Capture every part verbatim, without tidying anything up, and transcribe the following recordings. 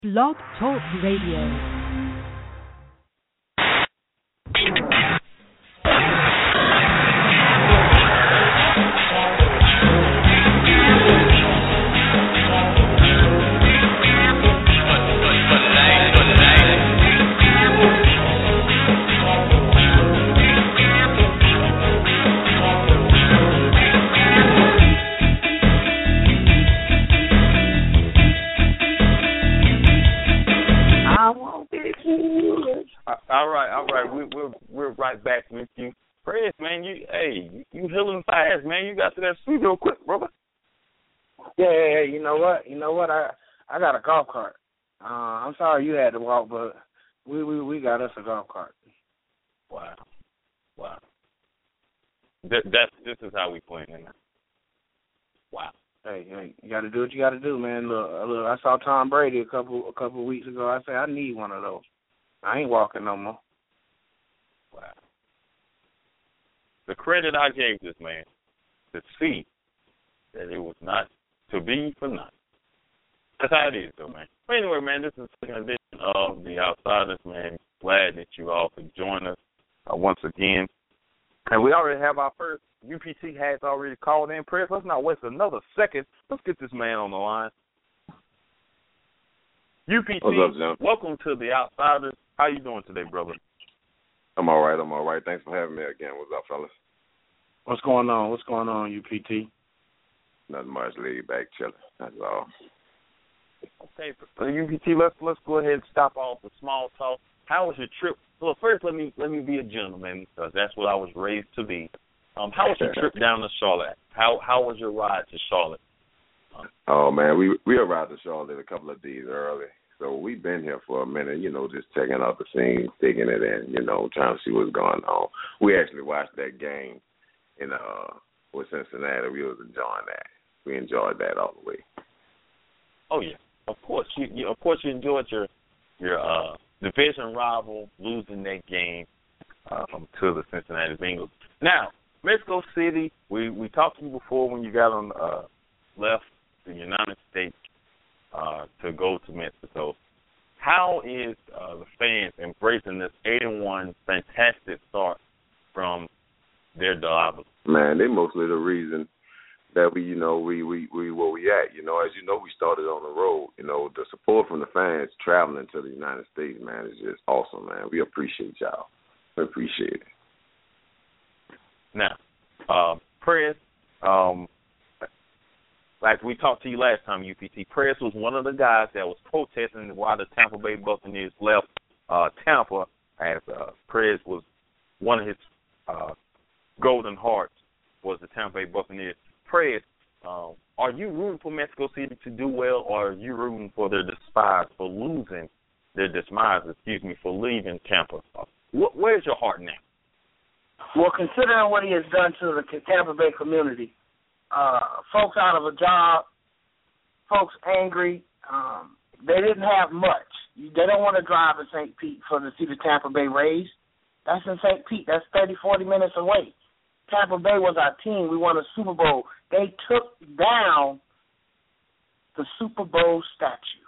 Blog Talk Radio. All right, all right. We, we're we're right back with you, Prez, man. You hey, you, you healing fast, man. You got to that studio quick, brother. Yeah, yeah, yeah. You know what? You know what? I I got a golf cart. Uh, I'm sorry you had to walk, but we we we got us a golf cart. Wow, wow. That that's this is how we play now. Wow. Hey, hey, you got to do what you got to do, man. Look, look, I saw Tom Brady a couple a couple of weeks ago. I said I need one of those. I ain't walking no more. Wow. The credit I gave this man to see that it was not to be for nothing. That's how it is, though, man. But anyway, man, this is the second edition of The Outsiders, man. Glad that you all could join us uh, once again. And we already have our first U P T has already called in. Press. Let's not waste another second. Let's get this man on the line. U P T, what's up, Jim? Welcome to The Outsiders. How you doing today, brother? I'm all right. I'm all right. Thanks for having me again. What's up, fellas? What's going on? What's going on, U P T? Nothing much. Laid back, chilling. That's all. Okay, so U P T, let's let's go ahead and stop off the small talk. How was your trip? Well, first, let me let me be a gentleman because that's what I was raised to be. Um, how was your trip down to Charlotte? How how was your ride to Charlotte? Um, oh man, we we arrived to Charlotte a couple of days early. So we've been here for a minute, you know, just checking out the scene, digging it in, you know, trying to see what's going on. We actually watched that game in uh with Cincinnati. We was enjoying that. We enjoyed that all the way. Oh yeah, of course. You, you of course you enjoyed your your uh, division rival losing that game um, to the Cincinnati Bengals. Now, Mexico City. We we talked to you before when you got on uh, left the United States. Uh, to go to Mexico. How is uh, the fans embracing this eight and one fantastic start from their Diablos? Man, they mostly the reason that we, you know, we, we, we where we at. You know, as you know, we started on the road. You know, the support from the fans traveling to the United States, man, is just awesome, man. We appreciate y'all. We appreciate it. Now, uh, Prez, um, like we talked to you last time, U P T, Press was one of the guys that was protesting while the Tampa Bay Buccaneers left uh, Tampa, as uh, Press was one of his uh, golden hearts was the Tampa Bay Buccaneers. Press, um, are you rooting for Mexico City to do well, or are you rooting for their despise, for losing, their demise, excuse me, for leaving Tampa? Uh, wh- where's your heart now? Well, considering what he has done to the Tampa Bay community, Uh, folks out of a job, folks angry. Um, they didn't have much. They don't want to drive to Saint Pete for to see the Tampa Bay Rays. That's in Saint Pete. That's thirty, forty minutes away. Tampa Bay was our team. We won a Super Bowl. They took down the Super Bowl statue.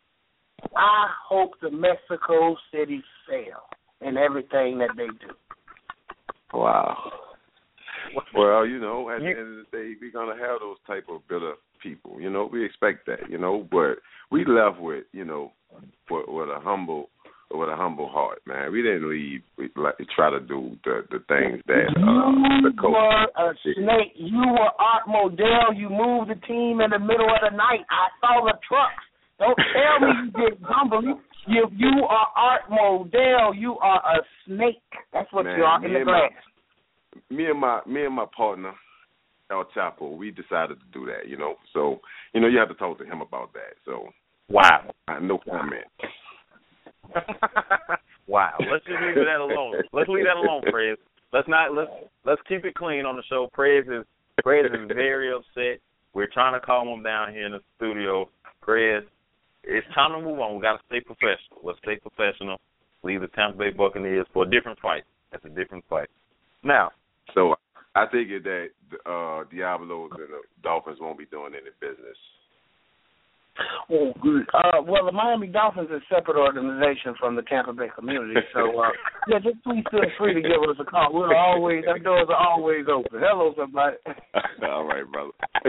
I hope the Mexico City fail in everything that they do. Wow. Well, you know, at the end of the day, we're going to have those type of bitter people. You know, we expect that, you know, but we left with, you know, with, with a humble with a humble heart, man. We didn't leave, we like, try to do the, the things that uh, the coach You were a snake. You were Art Modell. You moved the team in the middle of the night. I saw the trucks. Don't tell me you did humble. You, you are Art Modell. You are a snake. That's what man, you are in the grass. Me and my me and my partner, El Chapo, we decided to do that, you know. So, you know, you have to talk to him about that. So, wow, uh, no comment. Wow, let's just leave that alone. Let's leave that alone, Prez. Let's not let's let's keep it clean on the show. Prez is Prez is very upset. We're trying to calm him down here in the studio. Prez, it's time to move on. We got to stay professional. Let's stay professional. Leave the Tampa Bay Buccaneers for a different fight. That's a different fight. Now. So I think that uh, Diablos and the Dolphins won't be doing any business Oh, good. Uh, well, the Miami Dolphins is a separate organization from the Tampa Bay community. So, uh, yeah, just please feel free to give us a call. We're always, our doors are always open. Hello, somebody. All right, brother.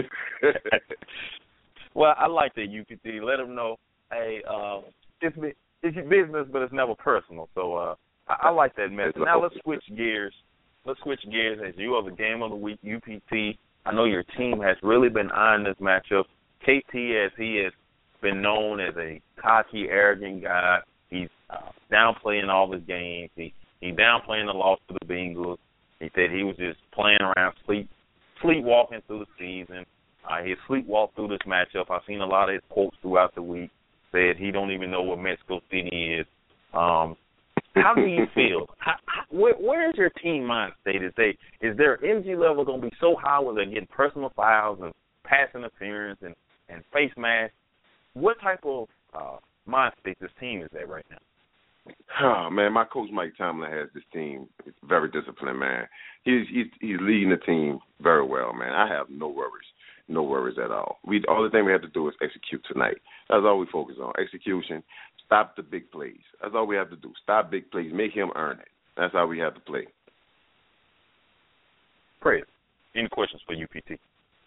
Well, I like that, U P T. Let them know, hey, uh, it's, it's your business, but it's never personal. So uh, I, I like that message. Now let's switch gears. Let's switch gears. As you are the game of the week, U P T, I know your team has really been eyeing this matchup. K T, as he has been known as a cocky, arrogant guy, he's uh, downplaying all his games. He he downplaying the loss to the Bengals. He said he was just playing around, sleep, sleepwalking through the season. Uh, he sleepwalked through this matchup. I've seen a lot of his quotes throughout the week. Said he don't even know what Mexico City is. Um, how do you feel? How, how, where, where is your team mind state? Is they is their energy level going to be so high where they're getting personal fouls and pass interference and and face mask? What type of uh, mind state this team is at right now? Oh, man, my coach Mike Tomlin has this team. It's very disciplined, man. He's, he's he's leading the team very well, man. I have no worries, no worries at all. We all the thing we have to do is execute tonight. That's all we focus on, execution. Stop the big plays. That's all we have to do. Stop big plays. Make him earn it. That's how we have to play. Great. Any questions for U P T?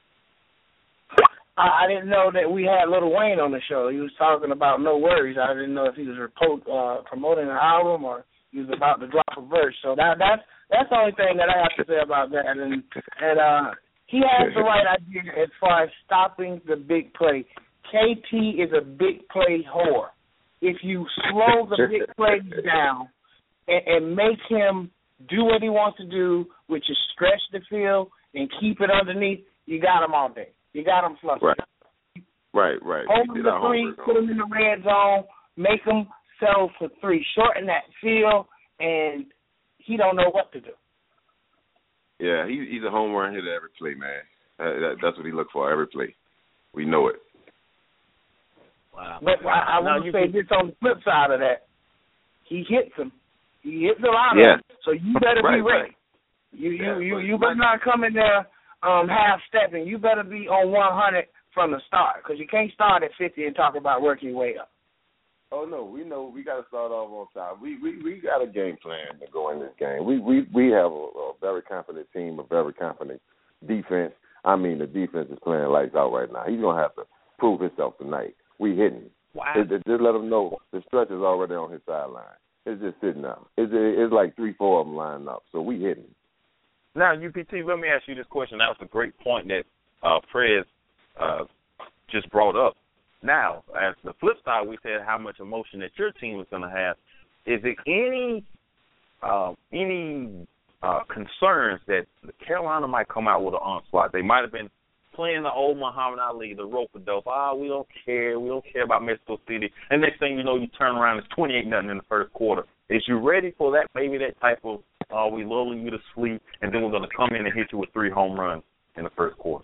I didn't know that we had Lil Wayne on the show. He was talking about no worries. I didn't know if he was report, uh, promoting an album or he was about to drop a verse. So that that's that's the only thing that I have to say about that. And and uh, he has the right idea as far as stopping the big play. K T is a big play whore. If you slow the big plays down and, and make him do what he wants to do, which is stretch the field and keep it underneath, you got him all day. You got them flustered. Right, right, right. Hold them to three, put them in the red zone, make them settle for three. Shorten that field, and he don't know what to do. Yeah, he, he's a home run hitter every play, man. Uh, that, that's what he look for every play. We know it. Wow. But wow. I, I want to say this on the flip side of that. He hits them. He hits a lot yeah. of them. So you better right, be ready. Right. You you yeah, you, you better not come in there Um, half stepping. You better be on one hundred from the start, because you can't start at fifty and talk about working your way up. Oh no, we know we got to start off on top. We we we got a game plan to go in this game. We we we have a, a very confident team, a very confident defense. I mean, the defense is playing lights out right now. He's gonna have to prove himself tonight. We hitting. Wow. It, it, just let him know the stretch is already on his sideline. It's just sitting up. It's it's like three, four of them lining up. So we hitting. Now, U P T, let me ask you this question. That was a great point that uh, Fred uh, just brought up. Now, as the flip side, we said how much emotion that your team was going to have. Is there any uh, any uh, concerns that Carolina might come out with an onslaught? They might have been playing the old Muhammad Ali, the rope-a-dope. Ah, oh, we don't care. We don't care about Mexico City. And next thing you know, you turn around, it's twenty-eight nothing in the first quarter. Is you ready for that? Maybe that type of Uh, we lulling you to sleep, and then we're going to come in and hit you with three home runs in the first quarter.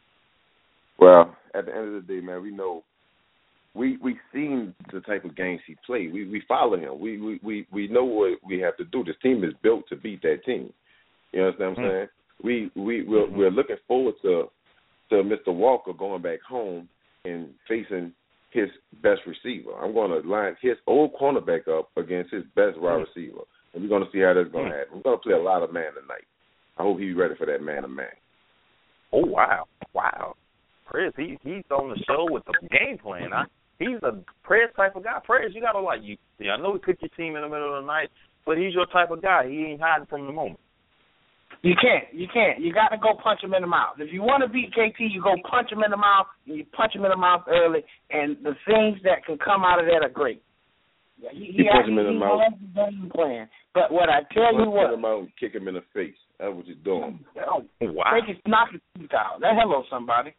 Well, at the end of the day, man, we know we we seen the type of games he played. We we follow him. We we we, we know what we have to do. This team is built to beat that team. You understand what I'm saying? Mm-hmm. We we we're, mm-hmm. we're looking forward to to Mister Walker going back home and facing his best receiver. I'm going to line his old cornerback up against his best wide mm-hmm. receiver. And we're going to see how that's going to happen. We're going to play a lot of man tonight. I hope he's ready for that man-to-man. Oh, wow. Wow. Chris, he, he's on the show with the game plan. Huh? He's a Prez type of guy. Prez, you got to like you. I know he cooked your team in the middle of the night, but he's your type of guy. He ain't hiding from the moment. You can't. You can't. You got to go punch him in the mouth. If you want to beat K T, you go punch him in the mouth, and you punch him in the mouth early, and the things that can come out of that are great. Yeah, he, he, he punch him in the he mouth. has the game plan. But what I tell you what, punch him out and kick him in the face. That's what you're doing. Oh, wow. Make it knock his teeth out. That hello, somebody.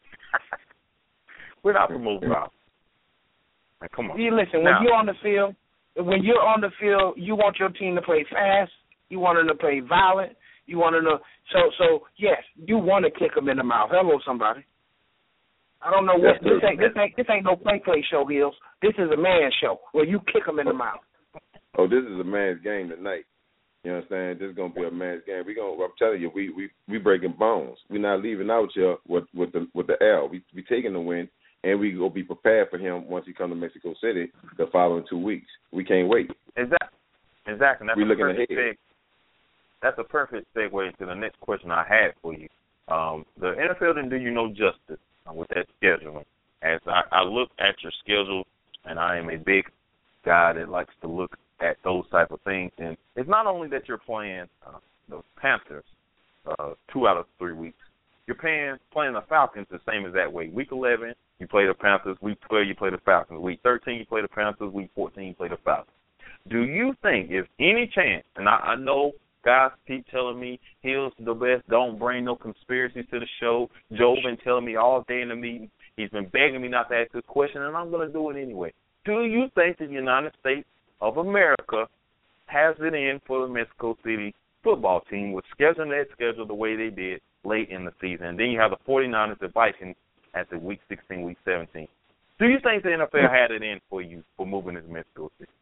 We're not promoting Rob. Come on. You listen. Now, when you're on the field, when you're on the field, you want your team to play fast. You want them to play violent. You want them to. So, so yes, you want to kick them in the mouth. Hello, somebody. I don't know what yes, this ain't. This ain't. This ain't no play play show, Hills. This is a man show where you kick them in the mouth. Oh, this is a man's game tonight. You understand? This is gonna be a man's game. We gonna. I'm telling you, we we we breaking bones. We're not leaving out here with with the with the L. We we taking the win, and we go be prepared for him once he come to Mexico City the following two weeks. We can't wait. Exactly. Exactly. That's we a looking perfect ahead. Seg- that's a perfect segue to the next question I had for you. Um, the N F L didn't do you no justice with that scheduling. As I, I look at your schedule, and I am a big guy that likes to look at those type of things, and it's not only that you're playing uh, the Panthers uh, two out of three weeks. You're playing playing the Falcons the same as that way. Week eleven, you play the Panthers. Week twelve, you play the Falcons. Week thirteen, you play the Panthers. Week fourteen, you play the Falcons. Do you think, if any chance, and I, I know guys keep telling me Hill's the best, don't bring no conspiracies to the show. Joe been telling me all day in the meeting. He's been begging me not to ask this question, and I'm going to do it anyway. Do you think the United States of America has it in for the Mexico City football team with scheduling that schedule the way they did late in the season? And then you have the 49ers, the Vikings at the week sixteen, week seventeen. Do you think the N F L had it in for you for moving to Mexico City?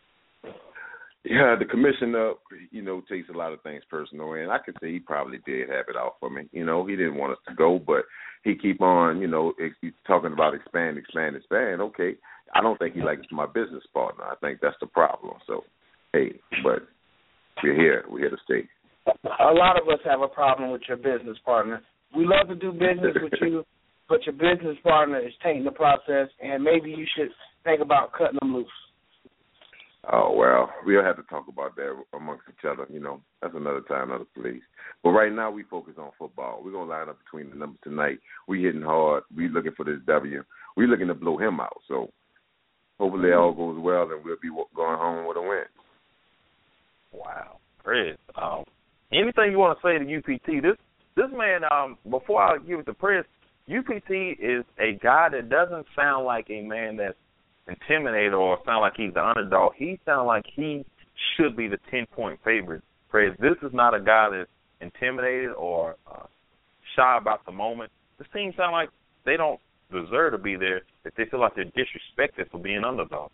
Yeah, the commissioner, you know, takes a lot of things personal, and I could say he probably did have it out for me. You know, he didn't want us to go, but he keep on, you know, he's talking about expand, expand, expand. Okay, I don't think he likes my business partner. I think that's the problem. So, hey, but we're here. We're here to stay. A lot of us have a problem with your business partner. We love to do business with you, but your business partner is tainting the process, and maybe you should think about cutting them loose. Oh, well, we'll have to talk about that amongst each other. You know, that's another time, another place. But right now we focus on football. We're going to line up between the numbers tonight. We hitting hard. We looking for this W. We looking to blow him out. So hopefully all goes well, and we'll be going home with a win. Wow. Chris, um, anything you want to say to U P T? This this man, um, before I give it to Chris, U P T is a guy that doesn't sound like a man that's intimidated or sound like he's the underdog. He sounds like he should be the ten-point favorite. Chris, this is not a guy that's intimidated or uh, shy about the moment. This team sounds like they don't deserve to be there, that they feel like they're disrespected for being underdogs.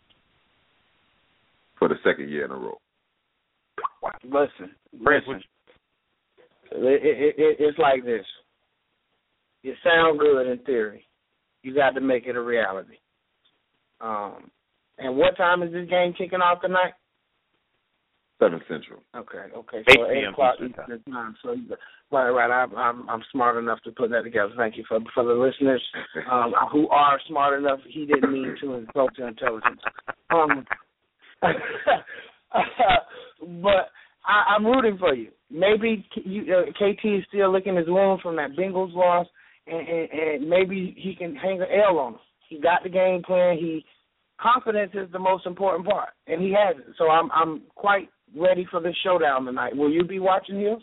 For the second year in a row. Wow. Listen, Chris, listen. It, it, it, it's like this. It sounds good in theory. You got to make it a reality. Um, and what time is this game kicking off tonight? Seven Central. Okay, okay. So eight eight o'clock Eastern time. So right, right. I'm, I'm I'm smart enough to put that together. Thank you for for the listeners um, who are smart enough. He didn't mean to insult your intelligence. Um, but I, I'm rooting for you. Maybe you, uh, K T is still licking his wounds from that Bengals loss, and, and, and maybe he can hang an L on him. He got the game plan. He confidence is the most important part, and he has it. So I'm I'm quite ready for this showdown tonight. Will you be watching Hills?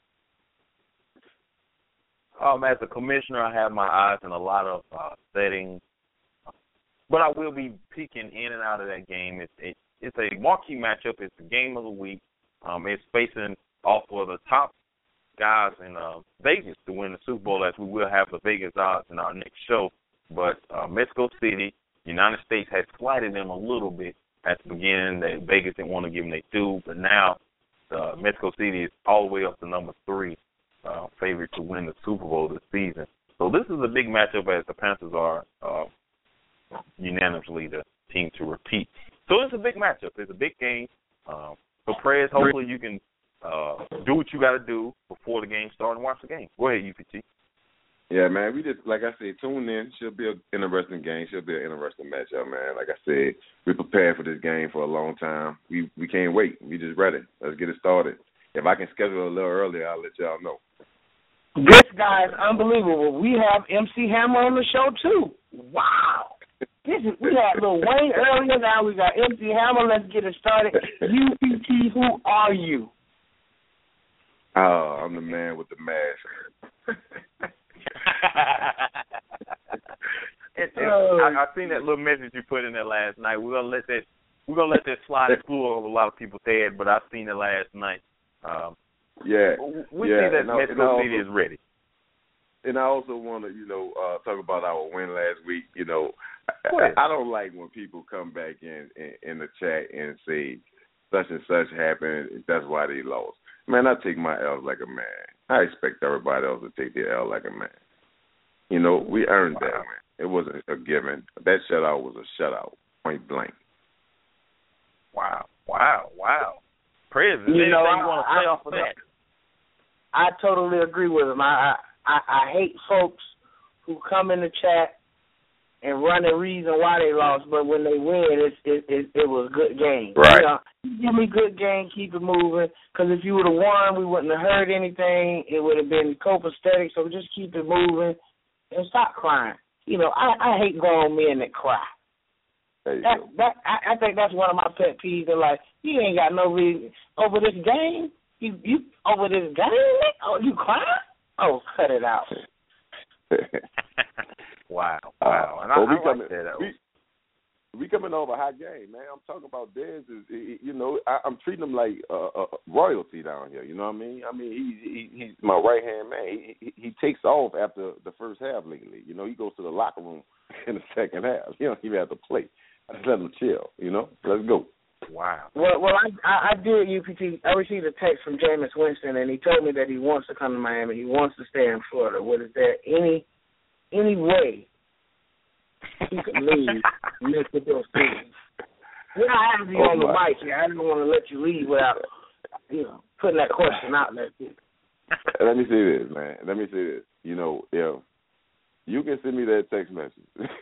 Um, as a commissioner, I have my eyes in a lot of uh, settings, but I will be peeking in and out of that game. It's it, it's a marquee matchup. It's the game of the week. Um, it's facing off of the top guys in uh, Vegas to win the Super Bowl, as we will have the Vegas odds in our next show. But uh, Mexico City, United States has slighted them a little bit at the beginning. That Vegas didn't want to give them their due, but now uh, Mexico City is all the way up to number three, uh, favorite to win the Super Bowl this season. So this is a big matchup, as the Panthers are uh, unanimously the team to repeat. So it's a big matchup. It's a big game. Uh, so, Prez, hopefully you can uh, do what you got to do before the game starts and watch the game. Go ahead, U P T. Yeah, man, we just, like I said, tune in. Should be an interesting game. Should be an interesting matchup, man. Like I said, we prepared for this game for a long time. We we can't wait. We just ready. Let's get it started. If I can schedule a little earlier, I'll let y'all know. This guy is unbelievable. We have M C Hammer on the show, too. Wow. This is, we had Lil Wayne earlier. Now we got M C Hammer. Let's get it started. U P T, who are you? Oh, I'm the man with the mask. it, it, I, I seen that little message you put in there last night. We're gonna let that we're gonna let that slide through over a lot of people's head, but I seen it last night. Um, yeah, we yeah. see that and Mexico I, City is ready. And I also want to, you know, uh, talk about our win last week. You know, I, I don't like when people come back in, in in the chat and say such and such happened. That's why they lost. Man, I take my L like a man. I expect everybody else to take their L like a man. You know, we earned that win. It wasn't a given. That shutout was a shutout, point blank. Wow, wow, wow. Prez, is You anything know, you want to say I, off of that? I totally agree with him. I, I I hate folks who come in the chat and run the reason why they lost, but when they win, it's, it it it was a good game. Right. You know, give me good game, keep it moving. Because if you would have won, we wouldn't have heard anything. It would have been copacetic. So just keep it moving and stop crying. You know, I, I hate grown men that cry. That go. that I, I think that's one of my pet peeves. They're like, you ain't got no reason over this game. You you over this game? Oh, you crying? Oh, cut it out. Wow, wow. And uh, I, well, we I coming, like that. we, we coming over a hot game, man. I'm talking about Dez. Is, you know, I, I'm treating him like uh, uh, royalty down here. You know what I mean? I mean, he, he he's my right hand man. He, he he takes off after the first half lately. You know, he goes to the locker room in the second half. He don't even have to play. I just let him chill. You know, let's go. Wow. Well, well, I, I, I did U P T. I received a text from Jameis Winston, and he told me that he wants to come to Miami. He wants to stay in Florida. What is there any any way he could leave Mexico City? We're not having you Oh, on the my. mic here. I didn't want to let you leave without, you know, putting that question out there. Let me say this, man. Let me say this. You know, if you can send me that text message,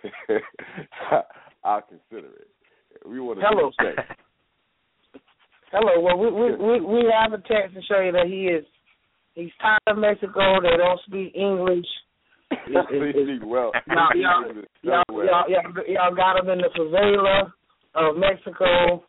I'll consider it. We want to Hello. check. Hello. Well, we, we we we have a text to show you that he is he's tired of Mexico. They don't speak English. It's, it's, it's, well, y'all, y'all, y'all, y'all, y'all, y'all got him in the favela of Mexico.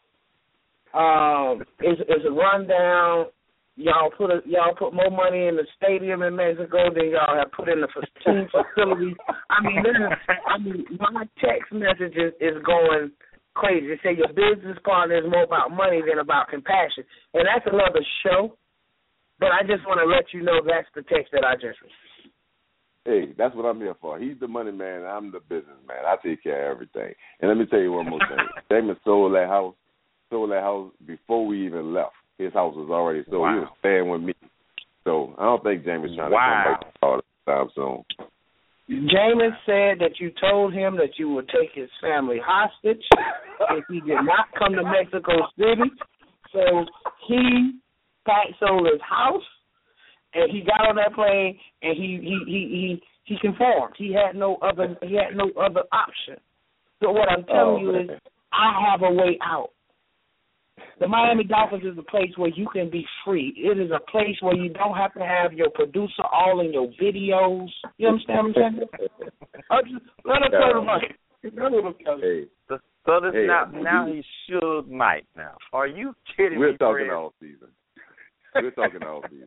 Um, it's, it's a rundown. Y'all put a, y'all put more money in the stadium in Mexico than y'all have put in the team facility. I mean, this is, I mean, my text message is, is going crazy. They say your business partner is more about money than about compassion, and that's another show. But I just want to let you know that's the text that I just received. Hey, that's what I'm here for. He's the money man. I'm the business man. I take care of everything. And let me tell you one more thing. Damon sold that house, sold that house before we even left. His house was already sold. Wow. He was staying with me. So I don't think James trying Wow. to come back all the time soon. Jameis said that you told him that you would take his family hostage if he did not come to Mexico City. So he packed sold his house, and he got on that plane, and he he he he, he conformed. He had no other he had no other option. So what I'm telling Oh, you man. is, I have a way out. The Miami Dolphins is a place where you can be free. It is a place where you don't have to have your producer all in your videos. You understand what I'm saying? Uh, just let him play the mic. Let him play. Hey, So, so this Hey, now, we- now he's Suge Knight now. Are you kidding we're me, talking Fred? all season. We're talking all season.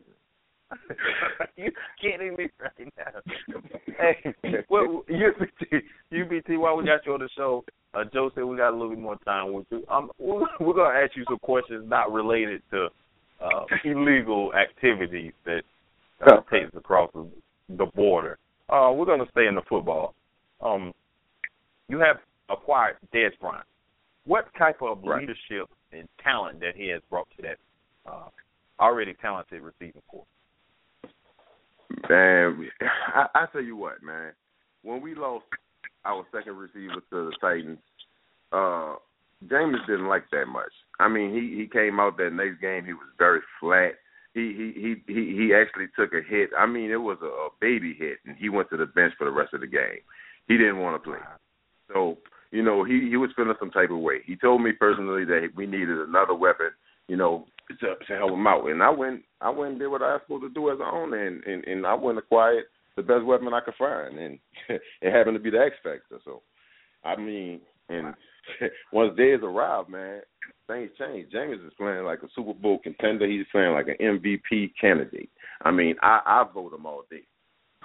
You kidding me right now? Hey, well, U B T, U B T, while we got you on the show, uh, Joe said we got a little bit more time with you. Um, we're, we're going to ask you some questions not related to uh, illegal activities that uh, takes across the, the border. Uh, we're going to stay in the football. Um, you have acquired Dez Bryant. What type of Right. leadership and talent that he has brought to that uh, already talented receiving corps? Man, I, I tell you what, man. When we lost our second receiver to the Titans, uh, James didn't like that much. I mean, he, he came out that next game. He was very flat. He he he he, he actually took a hit. I mean, it was a, a baby hit, and he went to the bench for the rest of the game. He didn't want to play. So, you know, he, he was feeling some type of way. He told me personally that we needed another weapon, you know, to, to help him out. And I went I went and did what I was supposed to do as an owner, and, and, and I went and acquired the best weapon I could find, and it happened to be the X Factor. So, I mean, and once Dez arrived, man, things changed. James is playing like a Super Bowl contender. He's playing like an M V P candidate. I mean, I, I vote him all day.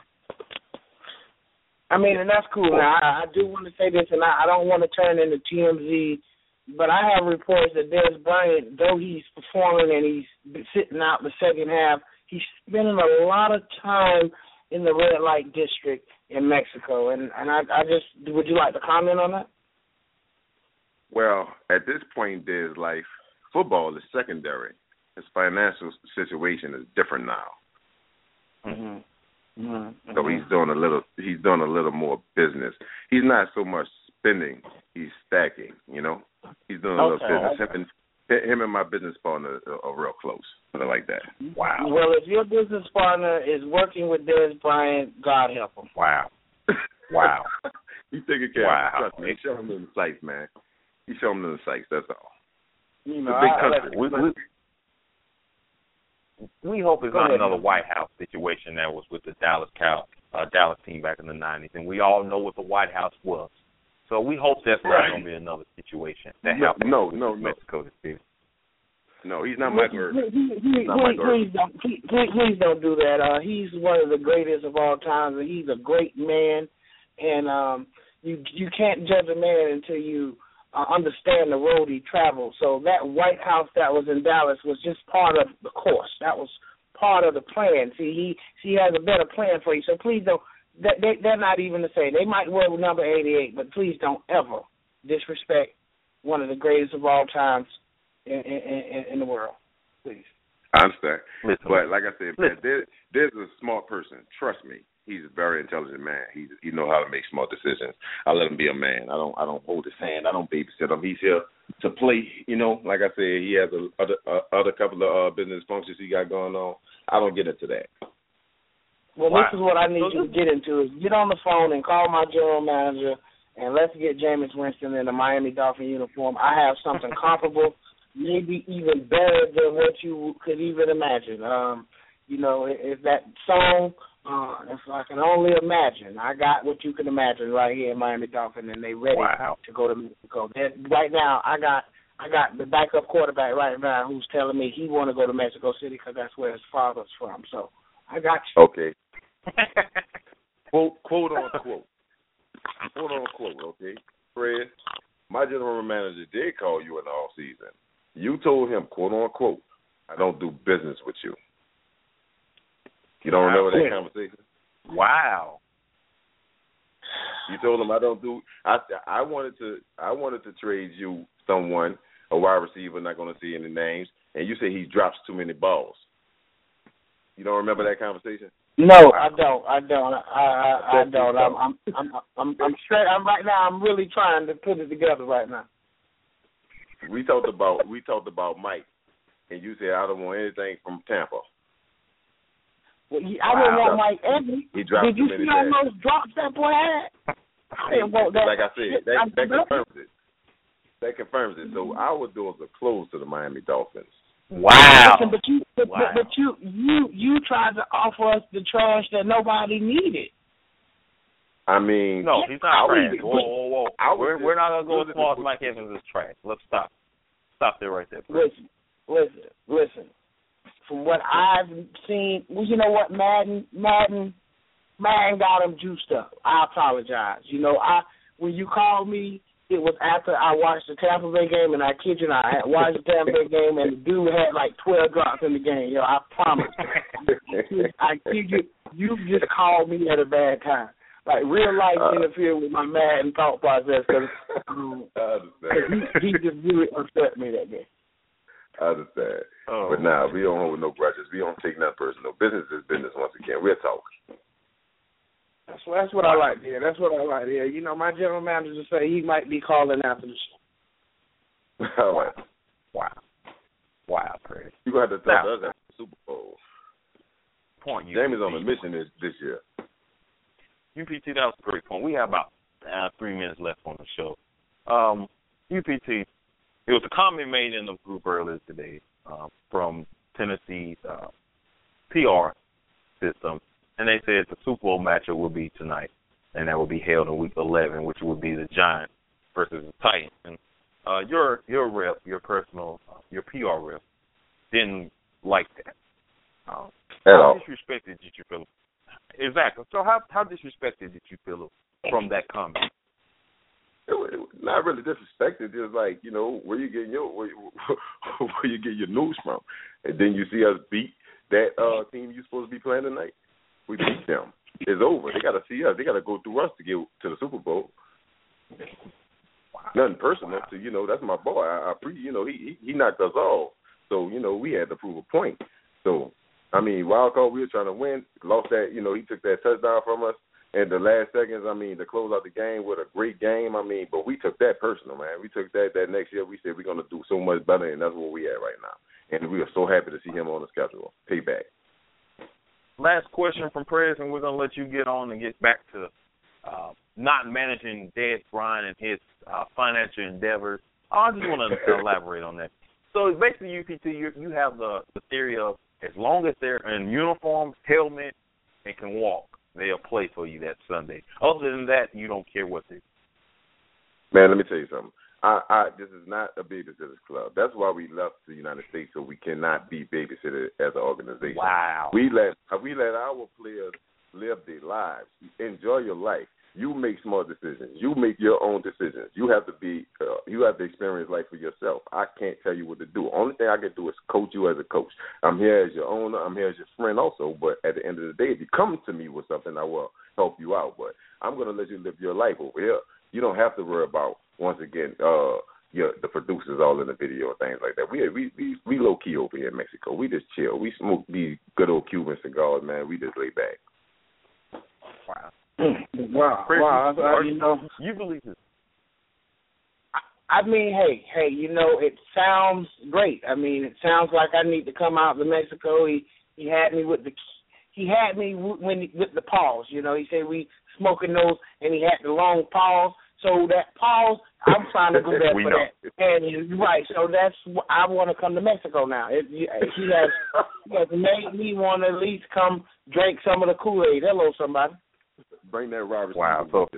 I mean, and that's cool. Now, I, I do want to say this, and I, I don't want to turn into T M Z, but I have reports that Dez Bryant, though he's performing and he's sitting out the second half, he's spending a lot of time in the red light district in Mexico. And, and I, I just, would you like to comment on that? Well, at this point in his life, football is secondary. His financial situation is different now. Mm-hmm. Mm-hmm. So he's doing a little. He's doing a little more business. He's not so much spending. He's stacking. You know, he's doing a Okay. little business. Him and, him and my business partner are, are real close. Something like that. Wow. Well, if your business partner is working with Dez Bryant, God help him. Wow. Wow. He's taking care wow. of him. Trust me. He's showing them the sights, man. He's showing them the sights. That's all. You know, It's a big I, country. I, We, we, we hope it's Go not ahead, another man. White House situation that was with the Dallas Cow, uh, Dallas team back in the nineties, and we all know what the White House was. So we hope that's not Right. going to be another situation that No, happened no, with no, no. Mexico City. No, he's not Michael Irvin. Please, please, Not Michael please, please don't, please, please, please don't do that. Uh, he's one of the greatest of all times, and he's a great man. And um, you you can't judge a man until you uh, understand the road he traveled. So that White House that was in Dallas was just part of the course. That was part of the plan. See, he he has a better plan for you. So please don't. They, they're not even the same. They might wear number eighty-eight, but please don't ever disrespect one of the greatest of all times in, in, in the world, please. I understand. Listen, But like I said, man, listen. there, there's a smart person. Trust me. He's a very intelligent man. He he know how to make smart decisions. I let him be a man. I don't I don't hold his hand. I don't babysit him. He's here to play. You know, like I said, he has a other uh, other couple of uh, business functions he got going on. I don't get into that. Well, Wow. this is what I need you to get into is get on the phone and call my general manager, and let's get Jameis Winston in a Miami Dolphin uniform. I have something comparable, maybe even better than what you could even imagine. Um, you know, if that song, uh, if I can only imagine, I got what you can imagine right here in Miami Dolphin, and they ready Wow. to go to Mexico. They're, right now, I got I got the backup quarterback right now who's telling me he want to go to Mexico City because that's where his father's from. So I got you. Okay. quote quote unquote. Quote unquote, okay. Fred, my general manager did call you in the off season. You told him, quote unquote, I don't do business with you. You don't remember that conversation? Wow. You told him I don't do I I wanted to I wanted to trade you someone, a wide receiver, not gonna see any names, and you say he drops too many balls. You don't remember that conversation? No, I don't. I don't. I I, I don't. I'm I'm I'm I'm I'm straight. I'm right now. I'm really trying to put it together right now. We talked about we talked about Mike, and you said I don't want anything from Tampa. Well, he, I didn't Wow. want Mike Evans. He dropped Did you too many see all passes. those drops that boy had? I didn't want that. Like I said, that, I, that confirms it. That confirms it. So our doors are closed to the Miami Dolphins. Wow. Listen, but you, but, Wow. but you, you, you tried to offer us the trash that nobody needed. I mean, No, he's I not was- trash. Whoa, whoa, whoa. I was We're, just- we're not going to go as listen, far as listen. Mike Evans is trash. Let's stop. Stop there right there, please. Listen, listen, listen. From what I've seen, well, you know what, Madden, Madden, Madden got him juiced up. I apologize. You know, I when you called me, it was after I watched the Tampa Bay game, and I kid you not, I had watched the Tampa Bay game, and the dude had like twelve drops in the game. Yo, I promise. I kid you, you just called me at a bad time. Like, real life Uh, interfered with my Madden thought process because um, I understand. he, he just really upset me that day. I understand. Oh. But nah, we don't hold no grudges. We don't take nothing personal. Business is business once again. We'll talk. That's what, that's what I like to hear. That's what I like to hear. You know, my general manager say he might be calling after the show. All right. Wow. Wow, Craig. You got to talk Now- to us after the Super Bowl. Point you. Jamie's on a mission this, this year. U P T, that was a great point. We have about uh, three minutes left on the show. Um, U P T, it was a comment made in the group earlier today uh, from Tennessee's uh, P R system, and they said the Super Bowl matchup will be tonight, and that will be held in Week eleven, which would be the Giants versus the Titans. And uh, your your rep, your personal, uh, your P R rep, didn't like that. Um, At how all. disrespected did you feel? Exactly. So how how disrespected did you feel from that comment? It was, it was not really disrespected. It was like, you know, where you getting your where you, where you get your news from, and then you see us beat that uh, team you supposed to be playing tonight. We beat them. It's over. They got to see us. They got to go through us to get to the Super Bowl. Wow. Nothing personal. Wow. So, you know, that's my boy. I, I pre, you know, he, he he knocked us off. So, you know, we had to prove a point. So I mean, wild card, we were trying to win. Lost that, you know, he took that touchdown from us in the last seconds. I mean, to close out the game with a great game. I mean, but we took that personal, man. We took that that next year. We said we're going to do so much better, and that's where we at right now. And we are so happy to see him on the schedule. Payback. Last question from Prez, and we're going to let you get on and get back to uh, not managing Dez Bryant and his uh, financial endeavors. I just want to elaborate on that. So basically, U P T, you, you have the, the theory of as long as they're in uniform, helmet, and can walk, they'll play for you that Sunday. Other than that, you don't care what they do. Man, let me tell you something. I, I, this is not a babysitter's club. That's why we left the United States, so we cannot be babysitted as an organization. Wow. We let we let our players live their lives. Enjoy your life. You make smart decisions. You make your own decisions. You have to be. Uh, you have to experience life for yourself. I can't tell you what to do. Only thing I can do is coach you as a coach. I'm here as your owner. I'm here as your friend also. But at the end of the day, if you come to me with something, I will help you out. But I'm going to let you live your life over here. You don't have to worry about, once again, uh, your, the producers all in the video or things like that. We we we, we low key over here in Mexico. We just chill. We smoke these good old Cuban cigars, man. We just lay back. Wow. Wow, Chris, wow, you, I, you know, you believe this? I, I mean, hey, hey, you know, it sounds great. I mean, it sounds like I need to come out to Mexico. He he had me with the he had me when with the pause. You know, he said we smoking those, and he had the long pause. So that pause, I'm trying to go there for know. that. And you're right. So that's I want to come to Mexico now. It, he has he has made me want to at least come drink some of the Kool-Aid. Hello, somebody. Bring that Robert. Wow. So,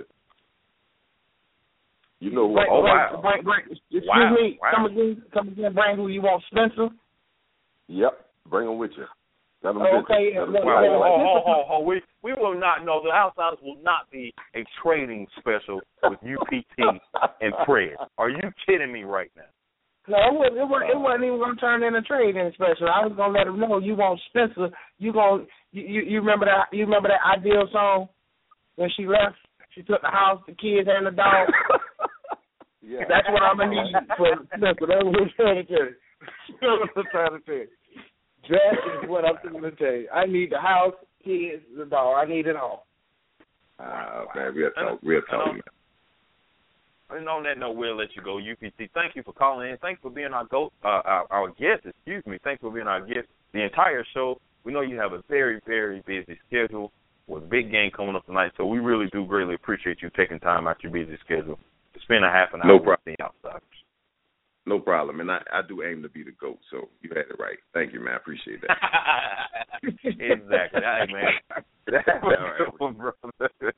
you know who? Bring, oh, bring, wow. bring, bring, excuse wow. me. Wow. Come again. Come again. Bring who you want, Spencer. Yep. Bring them with you. Let them Oh, okay. Let them Look, Wow. yeah, Oh, like, oh, oh, oh, we, we will not know. The Outsiders will not be a trading special with U P T and Fred. Are you kidding me right now? No, it wasn't, it wasn't, it wasn't even going to turn into trade in special. I was going to let him know you want Spencer. You going you, you you remember that you remember that Ideal song when she left? She took the house, the kids, and the dog. Yeah. That's what I'm gonna need for Spencer. That's what I'm trying to tell you. That's what I'm trying to tell you. That is what I'm trying to tell you. I need the house, kids, the dog. I need it all. Uh, man, we'll talk. We'll talk. And, and on that note, we'll let you go. U P T, thank you for calling in. Thanks for being our go, uh, our, our guest. Excuse me. Thanks for being our guest the entire show. We know you have a very, very busy schedule with a big game coming up tonight, so we really do greatly appreciate you taking time out your busy schedule to spend a half an hour no with problem. the Outsiders. No problem. And I, I do aim to be the GOAT, so you had it right. Thank you, man. I appreciate that. Exactly. Hey, man. That's all right.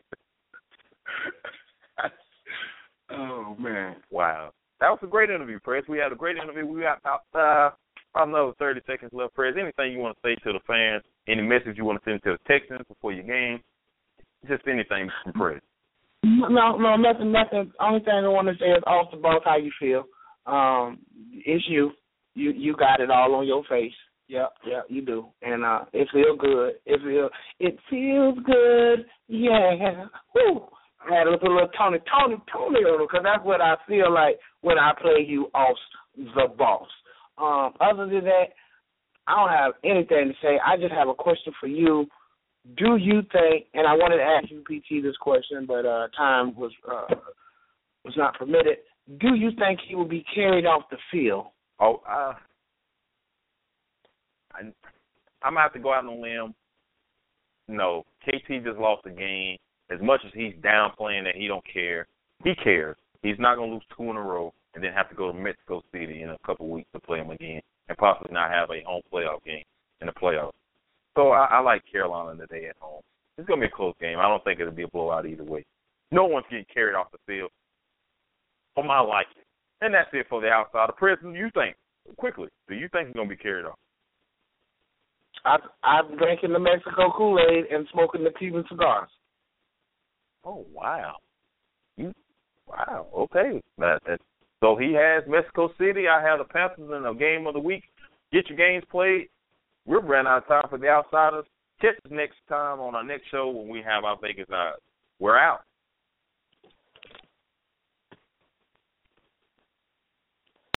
Oh man! Wow, that was a great interview, Prez. We had a great interview. We got about uh, another thirty seconds left, Prez. Anything you want to say to the fans? Any message you want to send to the Texans before your game? Just anything from Prez. No, no, nothing, nothing. Only thing I want to say is off the ball, how you feel. Um, it's you. You you got it all on your face. Yeah, yeah, you do, and uh, it feels good. It feel it feels good. Yeah. Woo. I had to put a little Tony, Tony, Tony on it because that's what I feel like when I play you off the boss. Um, other than that, I don't have anything to say. I just have a question for you. Do you think, and I wanted to ask U P T this question, but uh, time was uh, was not permitted. Do you think he will be carried off the field? Oh, uh, I, I'm going to have to go out on a limb. No, K T just lost the game. As much as he's downplaying that he don't care, he cares. He's not going to lose two in a row and then have to go to Mexico City in a couple of weeks to play him again and possibly not have a home playoff game in the playoffs. So I, I like Carolina today at home. It's going to be a close game. I don't think it'll be a blowout either way. No one's getting carried off the field. For my liking. And that's it for the Outsider. President, you think, quickly, do you think he's going to be carried off? I, I'm drinking the Mexico Kool-Aid and smoking the Cuban cigars. Oh, wow. You, wow, okay. That, that, so he has Mexico City. I have the Panthers in the game of the week. Get your games played. We're running out of time for the Outsiders. Catch us next time on our next show when we have our Vegas Odds. We're out.